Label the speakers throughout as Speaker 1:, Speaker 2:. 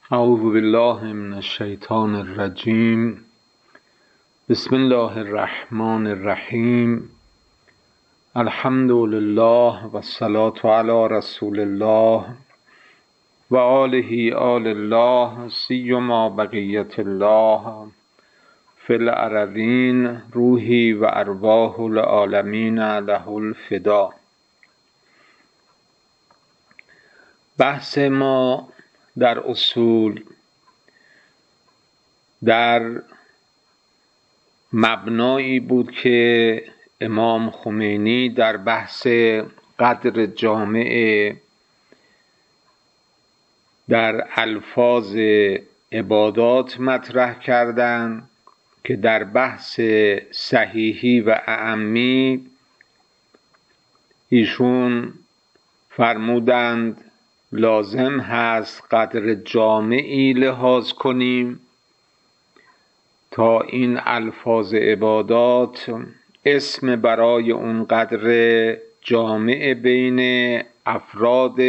Speaker 1: اعوذ بالله من الشیطان الرجیم. بسم الله الرحمن الرحیم. الحمد لله و الصلاة علی رسول الله و آل الله سیما بقیت الله فی الارضین. روحی و ارواح العالمین له الفدا. بحث ما در اصول در مبنایی بود که امام خمینی در بحث قدر جامع در الفاظ عبادات مطرح کردند که در بحث صحیحی و اعمی ایشون فرمودند لازم هست قدر جامعی لحاظ کنیم تا این الفاظ عبادات اسم برای اون قدر جامع بین افراد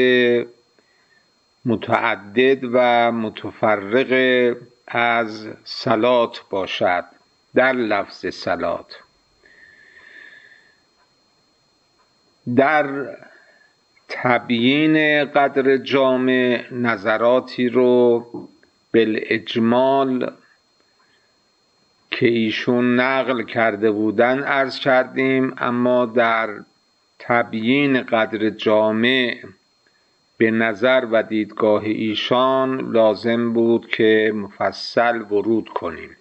Speaker 1: متعدد و متفرق از صلات باشد در لفظ صلات. در تبیین قدر جامع نظراتی رو بالاجمال که ایشون نقل کرده بودن عرض کردیم، اما در تبیین قدر جامع به نظر و دیدگاه ایشان لازم بود که مفصل ورود کنیم.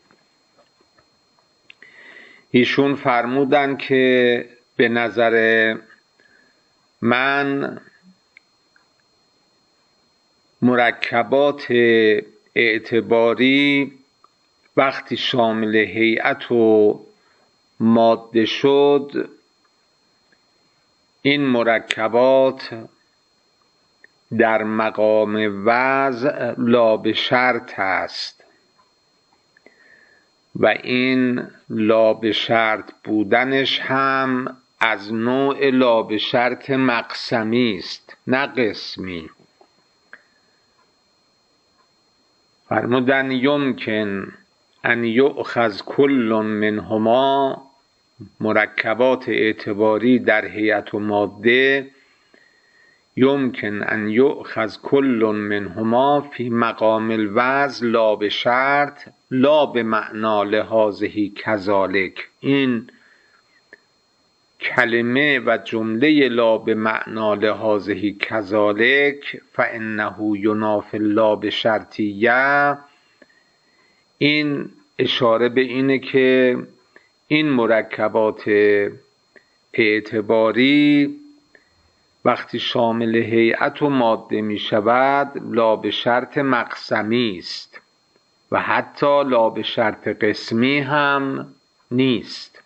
Speaker 1: ایشون فرمودن که به نظر من مرکبات اعتباری وقتی شامل هیئت و ماده شد، این مرکبات در مقام وضع لا به شرط است و این لا به شرط بودنش هم از نوع لا به شرط مقسمی است نه قسمی. فرمودن یمکن ان یؤخذ کل منهما، مرکبات اعتباری در هیئت و ماده یمکن ان یؤخذ کل منهما فی مقام الوضع لا به شرط لا به معنا لحاظه کذالک. این کلمه و جمله لا به معنا لحاظه کذالک فانه ینافی لا به شرطیه، این اشاره به اینه که این مرکبات اعتباری وقتی شامل هیئت و ماده می شود لا به شرط مقسمی است و حتی لا به شرط قسمی هم نیست.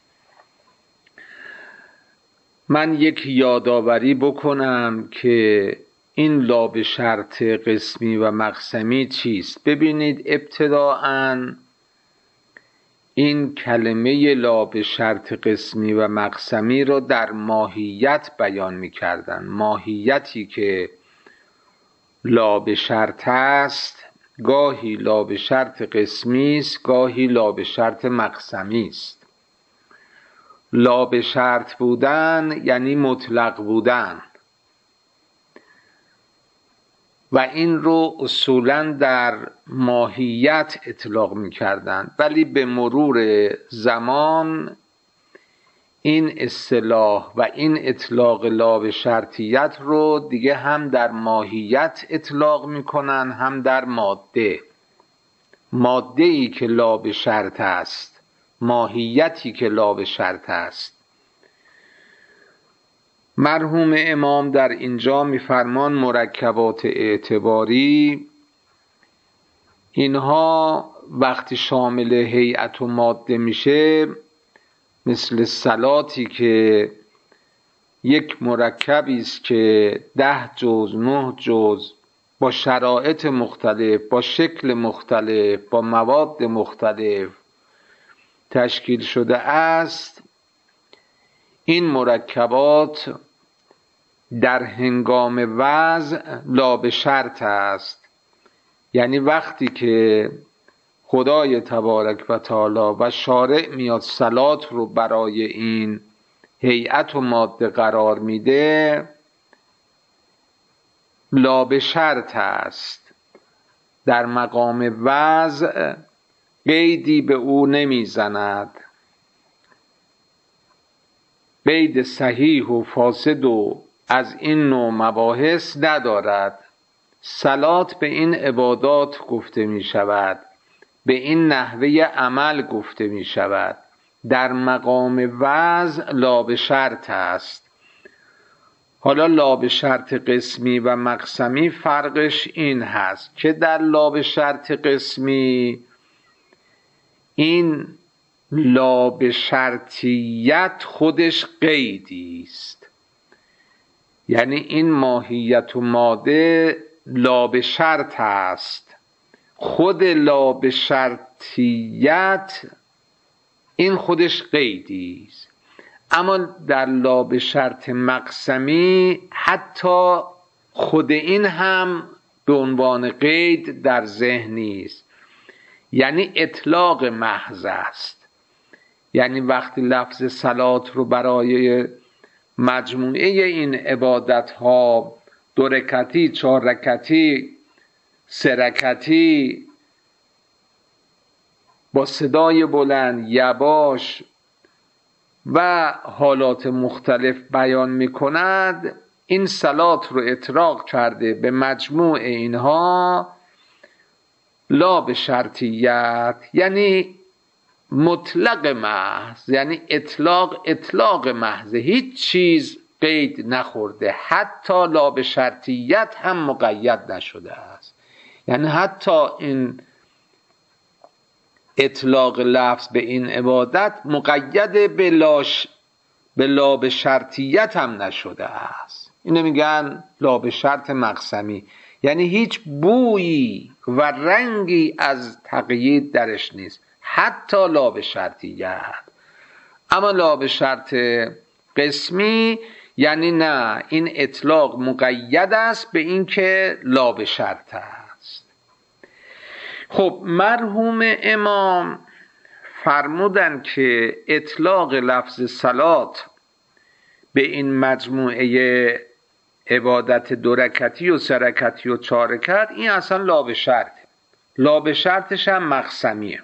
Speaker 1: من یک یادآوری بکنم که این لا به شرط قسمی و مقسمی چیست. ببینید ابتداءً این کلمه لا به شرط قسمی و مقسمی رو در ماهیت بیان می کردن. ماهیتی که لا به شرط است گاهی لا به شرط قسمی است، گاهی لا به شرط مقسمی است. لا به شرط بودن یعنی مطلق بودن و این رو اصولاً در ماهیت اطلاق می کردن، ولی به مرور زمان این اصطلاح و این اطلاق لا به شرطیت رو دیگه هم در ماهیت اطلاق می کنن هم در ماده. ماده ای که لا به شرط است، ماهیتی که لا به شرط است. مرحوم امام در اینجا میفرمان مرکبات اعتباری اینها وقتی شامل هیئت و ماده میشه مثل صلاتی که یک مرکبی است که 10 جزء 9 جزء با شرایط مختلف، با شکل مختلف، با مواد مختلف تشکیل شده است. این مرکبات در هنگام وضع لا به شرط است، یعنی وقتی که خدای تبارک و تعالی و شارع میاد صلات رو برای این هیئت و ماده قرار میده، لا به شرط است، در مقام وضع قیدی به او نمیزند، قید صحیح و فاسد و از این نوع مباحث ندارد. صلات به این عبادات گفته می شود، به این نحوه عمل گفته می شود، در مقام وضع لا به شرط است. حالا لا به شرط قسمی و مقسمی فرقش این هست که در لا به شرط قسمی این لا به شرطیت خودش قیدی است، یعنی این ماهیت و ماده لا به شرط است، خود لا به شرطیت این خودش قیدی است. اما در لا به شرط مقسمی حتی خود این هم به عنوان قید در ذهن نیست، یعنی اطلاق محض است. یعنی وقتی لفظ صلات رو برای مجموعه این عبادت ها 2 رکعتی، 4 رکعتی، 3 رکعتی با صدای بلند، یواش و حالات مختلف بیان می کند، این صلات رو اطلاق کرده به مجموع اینها لا به شرطیت، یعنی مطلق محض، یعنی اطلاق محض، هیچ چیز قید نخورده، حتی لا به شرطیت هم مقید نشده است. یعنی حتی این اطلاق لفظ به این عبادت مقید به لا به شرطیت هم نشده است. اینو میگن لا به شرط مقسمی، یعنی هیچ بویی و رنگی از تقیید درش نیست، حتی لا به شرطیت. اما لا به شرط قسمی یعنی نه، این اطلاق مقید است به این که لا به شرط است. خب مرحوم امام فرمودن که اطلاق لفظ صلات به این مجموعه عبادت 2 رکعتی و 3 رکعتی و 4 رکعت این اصلا لا به شرط، لا به شرطش هم مقسمیه،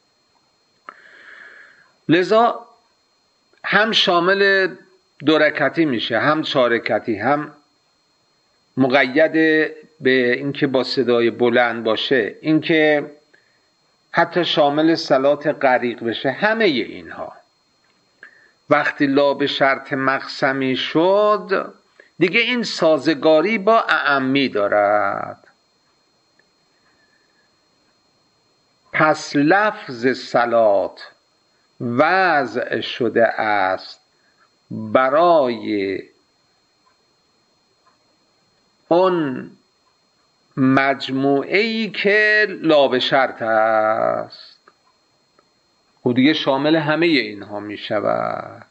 Speaker 1: لذا هم شامل 2 رکعتی میشه، هم 4 رکعتی، هم مقید به اینکه با صدای بلند باشه، اینکه حتی شامل صلات غریق بشه. همه اینها وقتی لا به شرط مقسمی شد دیگه این سازگاری با اعمی دارد. پس لفظ صلات وضع شده است برای اون مجموعه‌ای که لا به شرط است و دیگه شامل همه اینها می شود.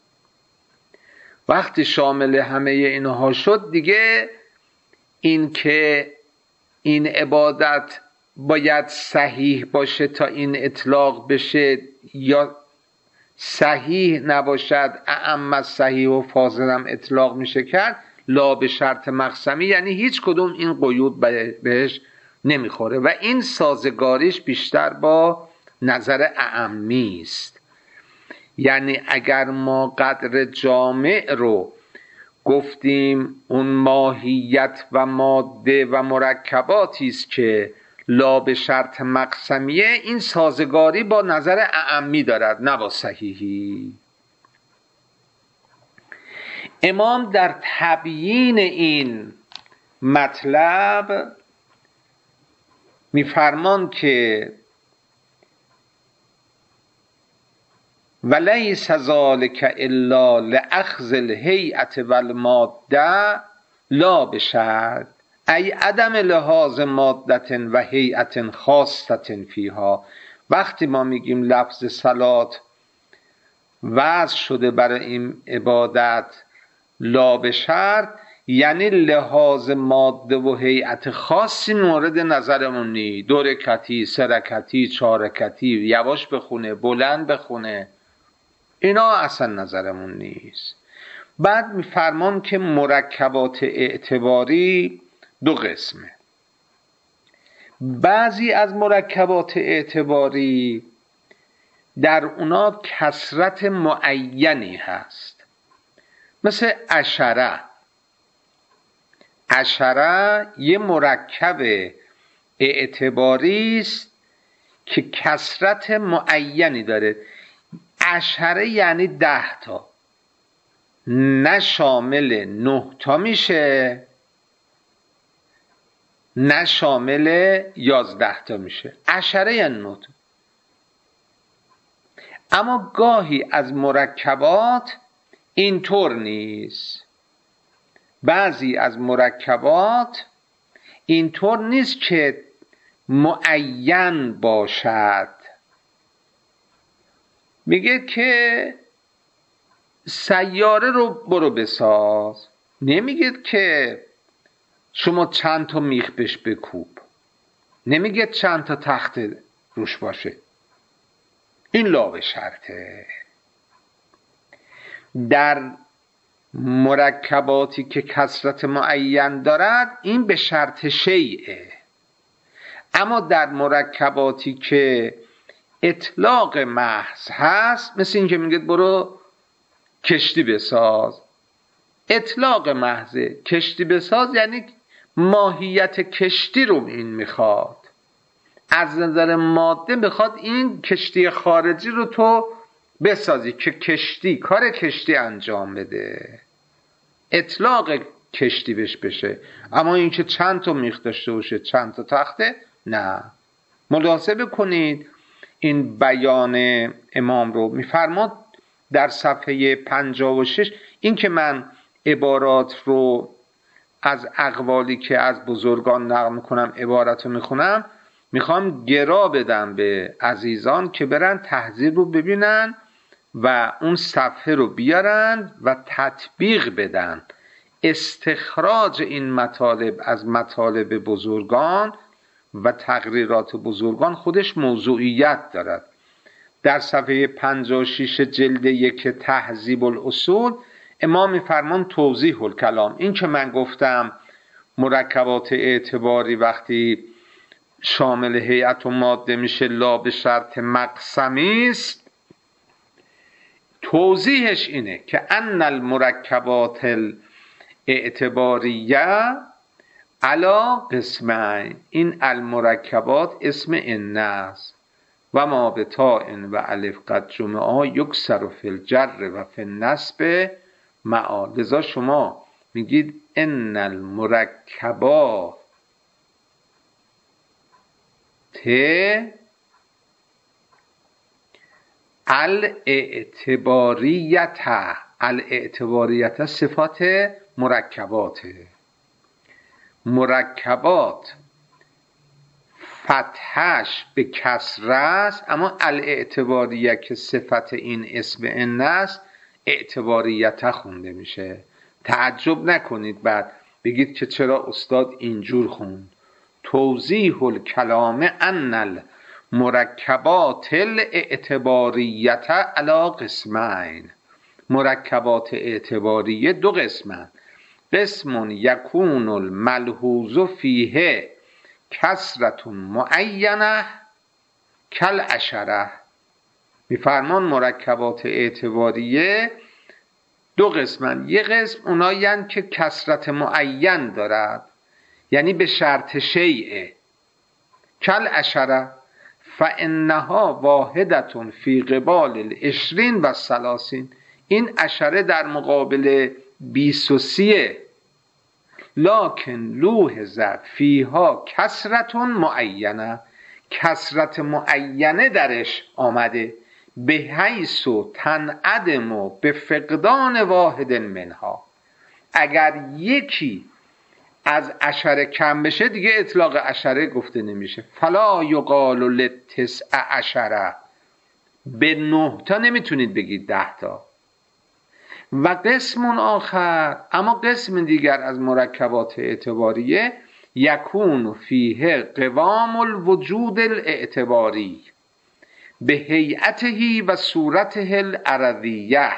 Speaker 1: وقتی شامل همه اینها شد دیگه این که این عبادت باید صحیح باشه تا این اطلاق بشه یا صحیح نباشد اعم صحیح و فاضلم اطلاق میشه کرد، لا به شرط مقسمی یعنی هیچ کدوم این قیود بهش نمیخوره و این سازگاریش بیشتر با نظر اعمی است. یعنی اگر ما قدر جامع رو گفتیم اون ماهیت و ماده و مرکباتی است که لا به شرط مقسمیه، این سازگاری با نظر اعمی دارد نه با صحیحی. امام در تبیین این مطلب میفرمان که ولیس ذلک الا لاخذ الهیئة والماده لا بشرط ای عدم لحاظ مادة و هیئة خاصة فیها. وقتی ما میگیم لفظ صلات وضع شده برای این عبادت لا به شرط، یعنی لحاظ ماده و هیئت خاصی مورد نظرمون نی. 2 رکعتی، 3 رکعتی، 4 رکعتی، یواش بخونه، بلند بخونه، اینا اصلا نظرمون نیست. بعد میفرمان که مرکبات اعتباری 2 قسمه. بعضی از مرکبات اعتباری در اونا کثرت معینی هست، مثل عشره. عشره یه مرکب اعتباری است که کثرت معینی داره. عشره یعنی 10 تا، نه شامل 9 تا میشه نه شامل 11 تا میشه. عشره یعنی 9 تا. اما گاهی از مرکبات اینطور نیست. بعضی از مرکبات اینطور نیست که معین باشد. میگه که سیاره رو برو بساز، نمیگه که شما چند تا میخ بهش بکوب، نمیگه چند تا تخت روش باشه. این لا به شرطه. در مرکباتی که کثرت معین دارد این به شرط شیئه. اما در مرکباتی که اطلاق محض هست، مثل این که میگه برو کشتی بساز، اطلاق محضه. کشتی بساز یعنی ماهیت کشتی رو این میخواد. از نظر ماده میخواد این کشتی خارجی رو تو بسازی که کشتی کار کشتی انجام بده، اطلاق کشتی بهش بشه. اما این که چند تا میخ داشته باشه، چند تا تخته، نه. ملاحظه کنید این بیان امام رو. میفرماد در صفحه 56 این که من عبارات رو از اقوالی که از بزرگان نقل میکنم عبارت رو میخونم، میخوام گرا بدم به عزیزان که برن تحذیر رو ببینن و اون صفحه رو بیارن و تطبیق بدن. استخراج این مطالب از مطالب بزرگان و تقریرات بزرگان خودش موضوعیت دارد. در صفحه 56 جلد 1 تهذیب الاصول امام میفرمان توضیح الکلام. این که من گفتم مرکبات اعتباری وقتی شامل هیئت و ماده میشه لا به شرط مقسمی است، توضیحش اینه که ان المرکبات الاعتباریه علا قسمین. این المرکبات اسم ان است و ما به تاء و الف قد جمعا یکسر فی الجر و فی النصب معا. لذا شما میگید ان المرکبات الاعتباریت. الاعتباریت صفات مرکباته. مرکبات فتحش به کسره است، اما الاعتباریه که صفت این اسم ان است اعتباریت خونده میشه. تعجب نکنید بعد بگید که چرا استاد اینجور خوند. توضیح الکلام ان المرکبات الاعتباریت علی قسمین. مرکبات اعتباریه 2 قسمن. قسم یکون الملحوظ فیه کثرت معینه کالعشره. میفرمان مرکبات اعتباریه 2 قسمن. یه قسم اونایی که کثرت معین دارد، یعنی به شرط شیئه، کالعشره فانها واحدة فی قبال 20 و 30. این عشره در مقابل 20 و 30، لکن لوحظ فیها کثرت معینه. کثرت معینه درش آمده، به حیث تنعدم به فقدان واحد منها. اگر یکی از عشره کم بشه دیگه اطلاق عشره گفته نمیشه. فلا یقال للتسع عشره. به 9 تا نمیتونید بگید 10 تا. و قسم آخر، اما قسم دیگر از مرکبات اعتباریه، یکون فیه قوام الوجود الاعتباری به هیئته و صورته العرضیه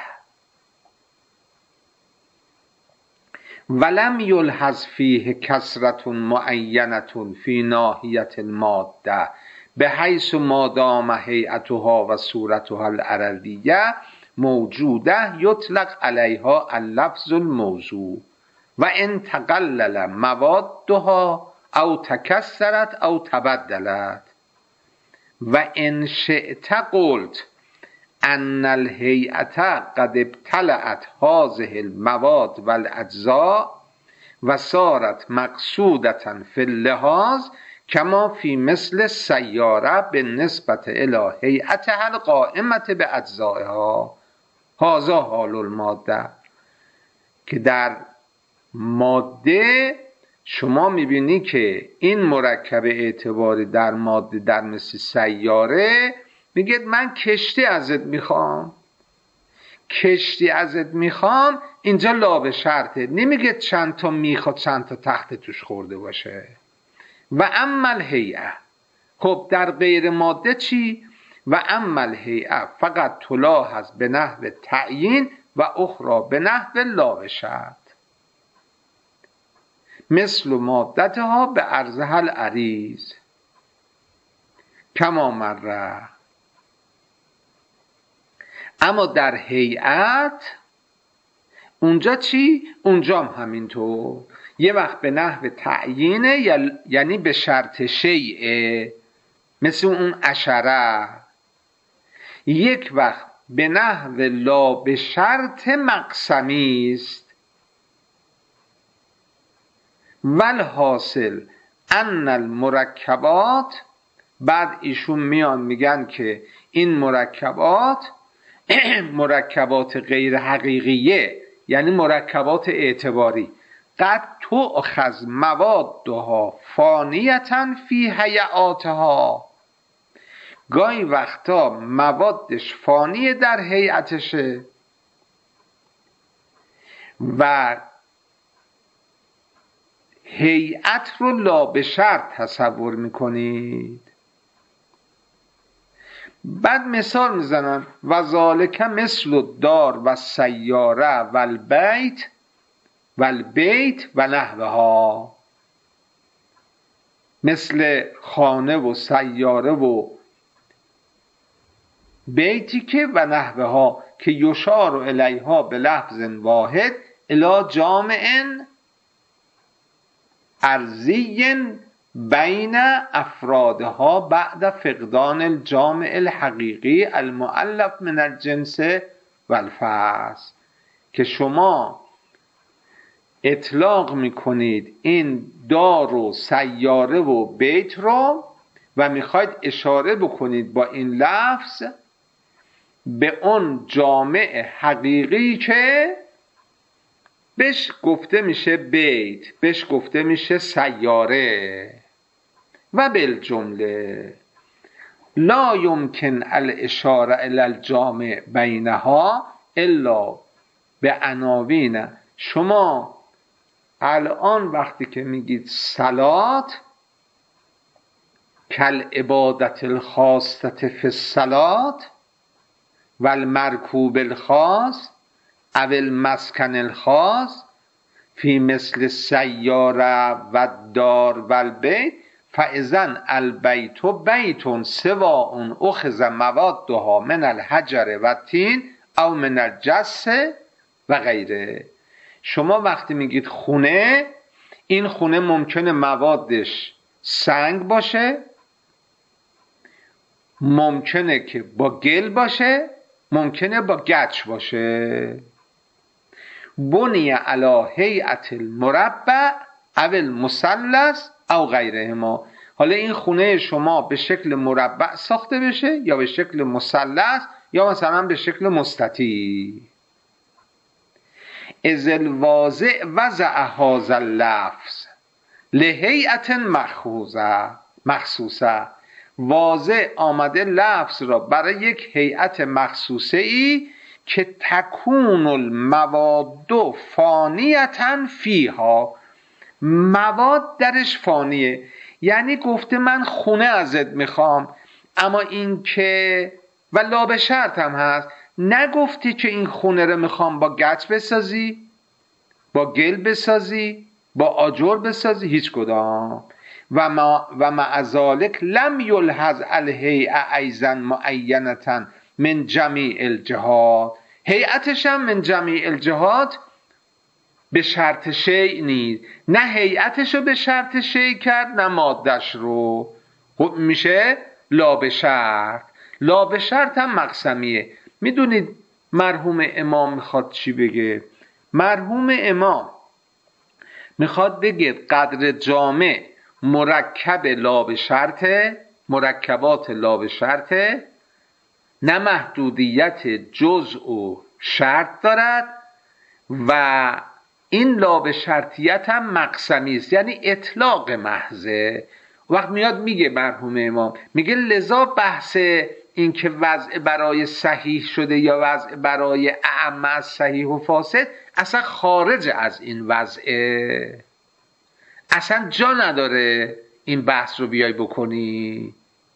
Speaker 1: ولم یلحظ فیه کثرة معینة فی ناحیة الماده بحیث ما دام هیئتها و صورتها العرضیه موجوده یطلق علیها اللفظ الموضوع و ان تقلل موادها او تکثرت او تبدلت و ان شئت قلت ان الهیئة قد ابتلعت هذه المواد والاجزاء و صارت مقصودة فی اللحاظ کما فی مثل السیاره بالنسبة الی هیئتها القائمة باجزائها. هذا حال الماده، که در ماده شما میبینی که این مرکب اعتباری در ماده در مثل سیاره میگه من کشتی ازت میخوام، کشتی ازت میخوام، اینجا لابه شرطه، نمیگه چند تا میخواد چند تا تخت توش خورده باشه. و اما الهیئه، خب در غیر ماده چی؟ و اما الهیئه فقط تلاحظ به نحو تعیین و اخرى به نحو لابه شرط مثل مادتها به عرضها العریض کما مره. اما در هیئت اونجا چی؟ اونجا هم همینطور، یه وقت به نحو تعیینه یعنی به شرط شیء مثل اون عشره، یک وقت به نحو لا به شرط مقسمی است. والحاصل ان المرکبات، بعد ایشون میان میگن که این مرکبات مرکبات غیر حقیقیه، یعنی مرکبات اعتباری، قد تؤخذ موادها فانیتا فی هیئاتها، گاهی وقتا موادش فانیه در هیئتشه و هیئت رو لا به شرط تصور میکنید. بعد مثال میزنن و ذالک مثل الدار و سیاره و البیت و نحوها، مثل خانه و سیاره و بیتی که و نحوها که یشار الیها به لفظ واحد الی جامع ارضی بین افرادها بعد فقدان الجامع الحقیقی المؤلف من الجنس و الفصل، که شما اطلاق میکنید این دار و سیاره و بیت رو و میخواید اشاره بکنید با این لفظ به اون جامع حقیقی که بهش گفته میشه بیت، بهش گفته میشه سیاره. و بالجمله لا یمکن الاشاره الی الجامع بینها الا به عناوین. شما الان وقتی که میگید صلات، کل عبادت الخاصه فی الصلات و المرکوب الخاص او المسکن الخاص فی مثل سیاره و دار و البیت فاذن البیت بیت سواء اخذ موادها من الحجر و الطین او من الجص و غیره. شما وقتی میگید خونه، این خونه ممکنه موادش سنگ باشه، ممکنه که با گل باشه، ممکنه با گچ باشه. بنی علی هیئت المربع او المثلث او غیرهما. حالا این خونه شما به شکل مربع ساخته بشه یا به شکل مثلث یا مثلا به شکل مستطیل. اذ الواضع وضع هذا اللفظ لهیئت مخصوصه، واضع آمده لفظ را برای یک هیئت مخصوصه ای که تکون المواد فانیتن فیها، مواد درش فانیه. یعنی گفته من خونه ازت میخوام، اما این که و لا به شرط هم هست، نگفتی که این خونه رو میخوام با گچ بسازی، با گل بسازی، با آجر بسازی، هیچ کدام. و مع ذالک لم یلحظ الهیئه ایضا معینة من جمیع الجهات، هیئتش هم من جمیع الجهات به شرط شیء نیست، نه هیئتش رو به شرط شیء کرد نه مادش رو. خب میشه لا به شرط. لا به شرط هم مقسمیه. میدونید مرحوم امام میخواد چی بگه؟ مرحوم امام میخواد بگه قدر جامع مرکب لا به شرطه، مرکبات لا به شرطه، نه محدودیت جزء و شرط دارد و این لا به شرطیت هم مقسمی است، یعنی اطلاق محضه. وقت میاد میگه مرحوم امام میگه لذا بحث این که وضع برای صحیح شده یا وضع برای اعم از صحیح و فاسد اصلا خارج از این وضعه، اصلا جا نداره این بحث رو بیای بکنی.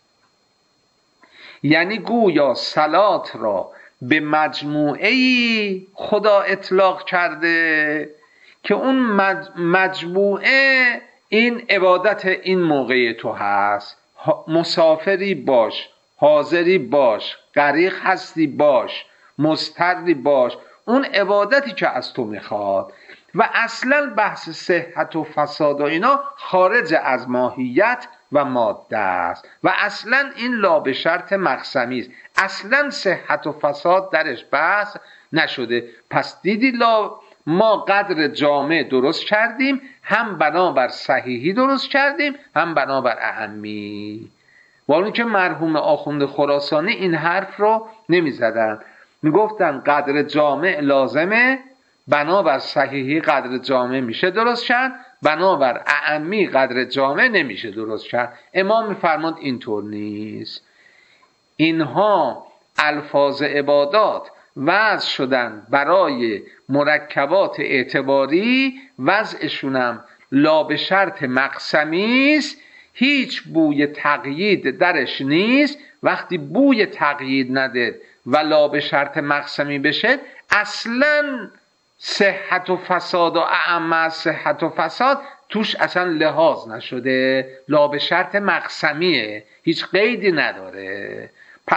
Speaker 1: یعنی گویا صلات را به مجموعه‌ای خدا اطلاق کرده که اون مجموعه این عبادت این موقع تو هست، مسافری باش، حاضری باش، غریق هستی باش، مضطری باش، اون عبادتی که از تو میخواد. و اصلا بحث صحت و فساد و اینا خارج از ماهیت و ماده است و اصلا این لا به شرط مقسمی است، اصلا صحت و فساد درش بحث نشده. پس دیدی ما قدر جامع درست کردیم، هم بنابر صحیحی درست کردیم هم بنابر اعمی. ولی که مرحوم آخوند خراسانی این حرف رو نمی زدن، می گفتن قدر جامع لازمه، بنابر صحیحی قدر جامع میشه درست کرد، بنابر اعمی قدر جامع نمیشه درست کرد. امام میفرماد اینطور نیست، اینها الفاظ عبادات وضع شدن برای مرکبات اعتباری، وضعشونم لا به شرط مقسمی است، هیچ بوی تقیید درش نیست. وقتی بوی تقیید نده و لا به شرط مقسمی بشه اصلا صحت و فساد و اعم از صحت و فساد توش اصلا لحاظ نشده، لا به شرط مقسمیه، هیچ قیدی نداره.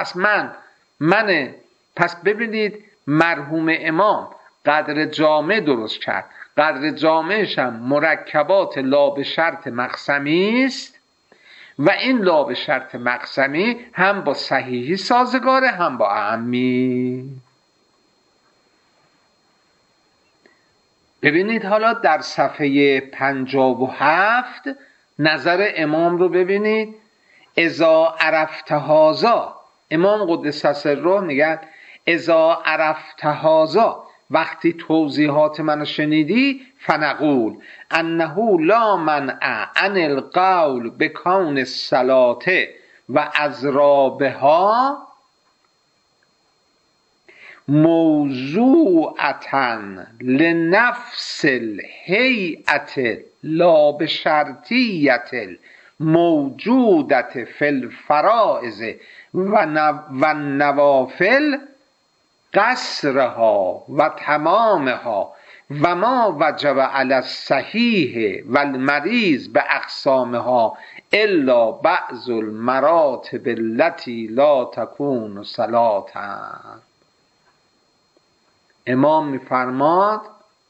Speaker 1: پس ببینید مرحوم امام قدر جامع درست کرد، قدر جامعش هم مرکبات لا به شرط مقسمی است و این لا به شرط مقسمی هم با صحیحی سازگاره هم با اعمی. ببینید حالا در صفحه 57 نظر امام رو ببینید. اذا عرفت هذا، امام قدس سره میگن اذا عرفت هذا، وقتی توضیحات منو شنیدی، فنقول انه لا منع عن القول بکون الصلاة و اضرابها موضوعة لنفس الهیئة لا بشرطیة موجودة فی الفرائض و النوافل قصرها و تمامها و ما وجب علی الصحیح و المریض به اقسامها الا بعض المراتب التي لا تكون صلاة. امام میفرماد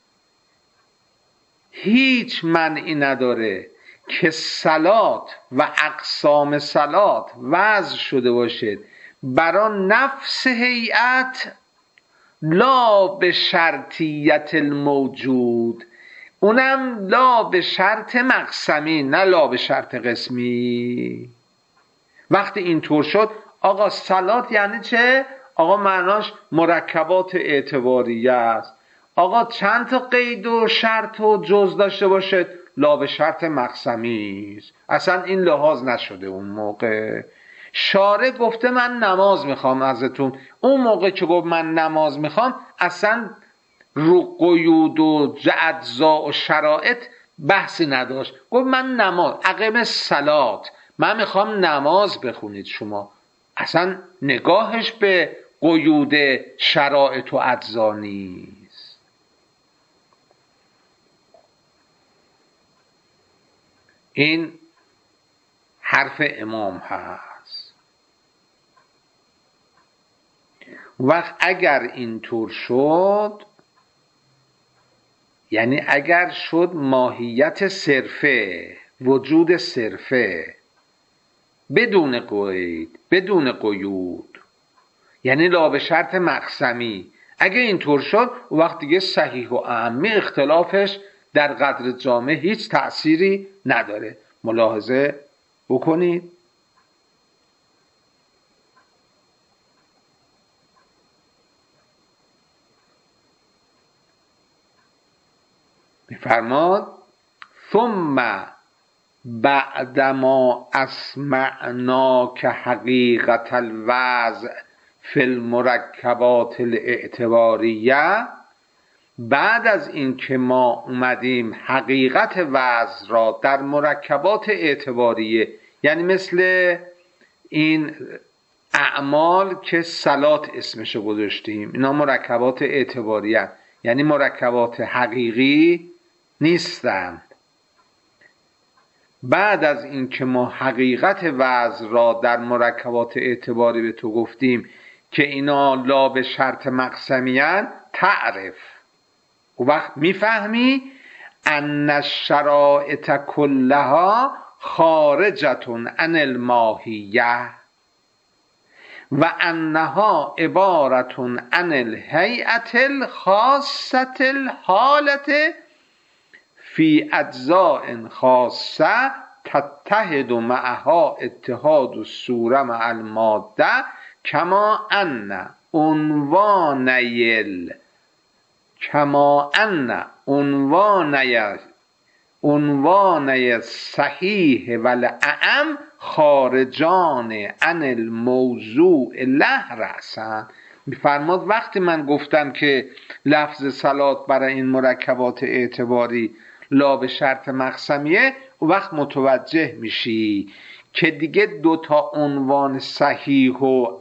Speaker 1: هیچ منعی نداره که صلات و اقسام صلات وضع شده باشد برای نفس هیئت لا به شرطیت الموجود، اونم لا به شرط مقسمی نه لا به شرط قسمی. وقتی اینطور شد آقا صلات یعنی چه؟ آقا معناش مرکبات اعتباریه است. آقا چند تا قید و شرط و جز داشته باشه لا به شرط مقسمی است، اصلا این لحاظ نشده اون موقع. شارع گفته من نماز میخوام ازتون. اون موقع که گفت من نماز میخوام اصلا رو قیود و اجزا و شرایط بحثی نداشت. گفت من نماز، اقیم الصلات، من میخوام نماز بخونید شما. اصلا نگاهش به قیود شرایط و اجزا نیست. این حرف امام هست. وقت اگر اینطور شد، یعنی اگر شد ماهیت صرفه، وجود صرفه، بدون قید، بدون قیود، یعنی لا به شرط مقسمی، اگه اینطور شد وقت دیگه صحیح و اعمی اختلافش در قدر جامع هیچ تأثیری نداره. ملاحظه بکنید. میفرماد ثم بعدما اسمعناک حقیقت الوضع فی المرکبات الاعتباریه، بعد از این که ما اومدیم حقیقت وضع را در مرکبات اعتباریه، یعنی مثل این اعمال که صلات اسمشو گذاشتیم، اینا مرکبات اعتباریه، یعنی مرکبات حقیقی نیستند. بعد از این که ما حقیقت وضع را در مرکبات اعتباری به تو گفتیم که اینا لا به شرط مقسمیان، تعرف، و وقت میفهمی ان الشرائط کلها خارجتون عن الماهیه و انها عبارتون عن الهیئت الخاصه الحالت فی اجزاء خاصه تتحد معها اتحاد الصوره مع الماده کما ان عنوان صحیح والاعم خارجان عن الموضوع له رأسا. میفرماد وقتی من گفتم که لفظ صلات برای این مرکبات اعتباری لا به شرط مقسمیه، وقت متوجه میشی که دیگه دوتا عنوان صحیح و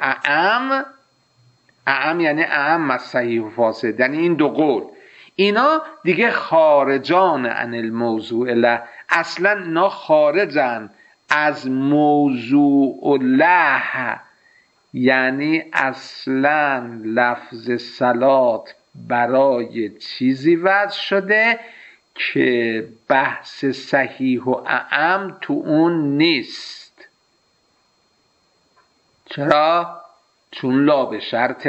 Speaker 1: اعم یعنی اعم از صحیح و فاسد، یعنی این دو قول اینا دیگه خارجان عن الموضوع له، اصلا اینا خارجن از موضوع له، یعنی اصلا لفظ صلات برای چیزی وضع شده که بحث صحیح و اعم تو اون نیست. چرا؟ چون لا به شرط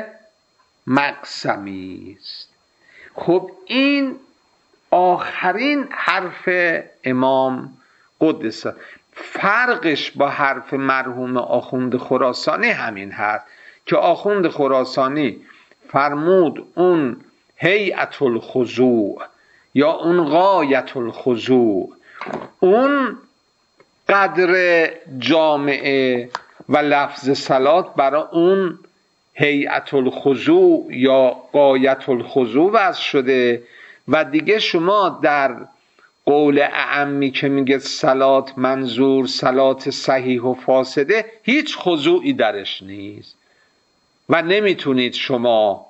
Speaker 1: مقسمی است. خب این آخرین حرف امام قدس، فرقش با حرف مرحوم آخوند خراسانی همین هست که آخوند خراسانی فرمود اون هیئت الخضوع یا اون غایت الخضوع، اون قدر جامعه و لفظ صلات برای اون هیئت الخضوع یا غایت الخضوع وضع شده و دیگه شما در قول اعمی که میگه صلات منظور صلات صحیح و فاسده، هیچ خضوعی درش نیست و نمیتونید شما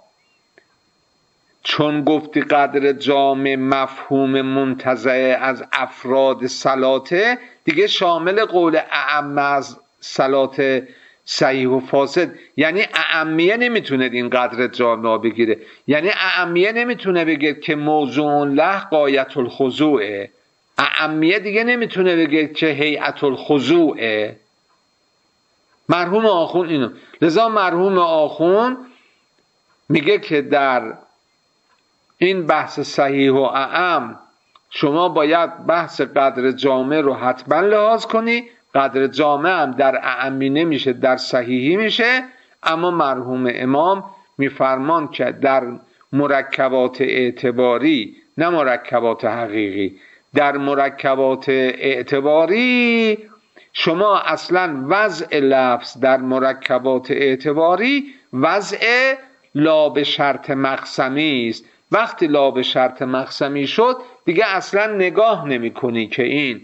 Speaker 1: چون گفتی قدر جامع مفهوم منتزع از افراد صلاته، دیگه شامل قول اعم از صلات صحیح و فاسد، یعنی اعمیه نمیتونه این قدر جامع بگیره، یعنی اعمیه نمیتونه بگه که موضوع له غایت الخضوعه، اعمیه دیگه نمیتونه بگه که هیئت الخضوعه. مرحوم آخوند اینو، لذا مرحوم آخوند میگه که در این بحث صحیح و اعم شما باید بحث قدر جامع رو حتما لحاظ کنی، قدر جامع هم در اعمی نمیشه، در صحیحی میشه. اما مرحوم امام میفرمان که در مرکبات اعتباری، نه مرکبات حقیقی، در مرکبات اعتباری شما اصلا وضع لفظ در مرکبات اعتباری وضع لا به شرط مقسمی است. وقتی لا به شرط مقسمی شد دیگه اصلا نگاه نمی کنی که این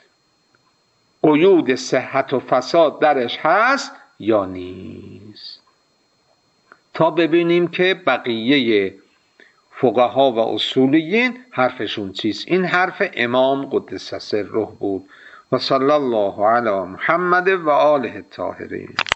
Speaker 1: قیود صحت و فساد درش هست یا نیست، تا ببینیم که بقیه فقها و اصولیین حرفشون چیست. این حرف امام قدس سره بود. و صلی الله علی محمد و آله الطاهرین.